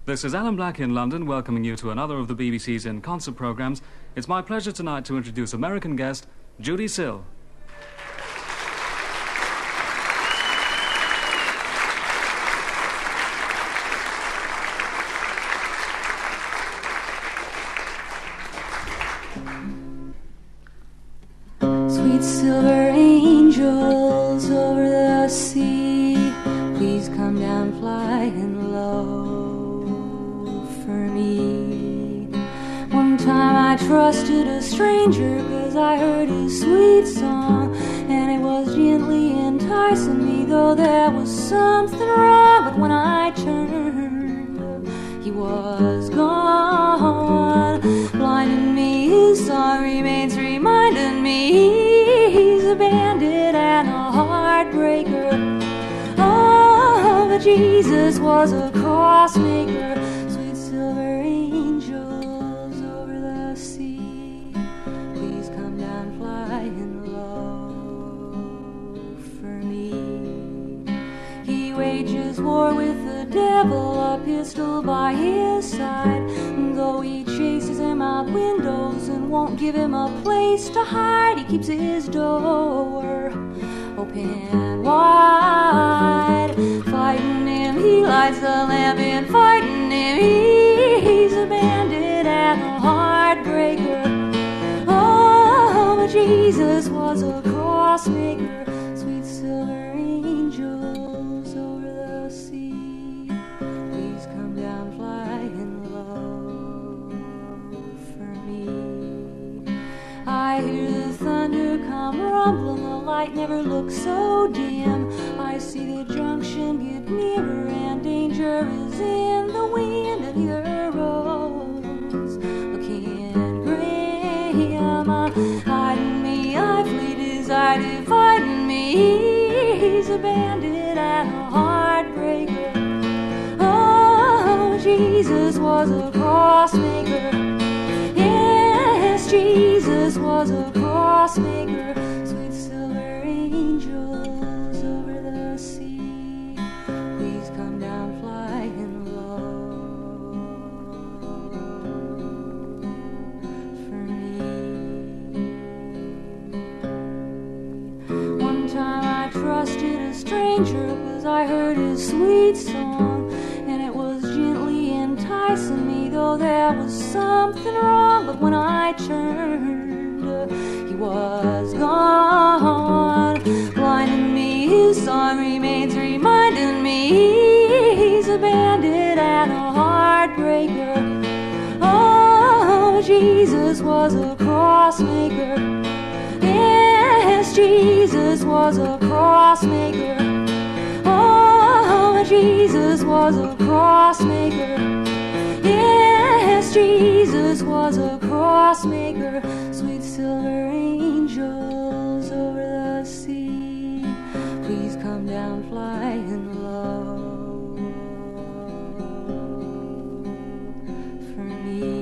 This is Alan Black in London, welcoming you to another of the BBC's In Concert programmes. It's my pleasure tonight to introduce American guest, Judee Sill. Sweet silver angels over the sea, please come down flying low for me. One time I trusted a stranger 'cause I heard his sweet song, and it was gently enticing me, though there was something wrong. But when I turned, he was gone, blinding me. His song remains reminding me he's a bandit and a heartbreaker. Oh, but Jesus was a crossmaker. Sweet silver angels over the sea, please come down flying low for me. He wages war with the devil, a pistol by his side, though he chases him out windows and won't give him a place to hide. He keeps his door open wide, fighting him, he lights the lamp, and fighting him, he's a bandit and a heartbreaker. Oh, but Jesus was a crossmaker. Sweet silver angels over the sea, please come down flying low for me. I hear the thunder come rumbling, the light never looks so dim. I see the junction get nearer, and danger is in the wind, and the arrows looking grim. Hiding me, I flee, desire dividing me. He's a bandit and a heartbreaker. Oh, Jesus was a crossmaker. Yes, Jesus was a crossmaker. Sweet silver angels over the sea, please come down flying low for me. One time I trusted a stranger 'cause I heard his sweet song, and it was gently enticing me, though there was something wrong. But when I turned, he was gone, blinding me. His song remains reminding me he's a bandit and a heartbreaker. Oh, Jesus was a crossmaker. Yes, Jesus was a crossmaker. Oh, Jesus was a crossmaker. Yes, Jesus was a crossmaker. Sweet silver angels over the sea, please come down flying low for me.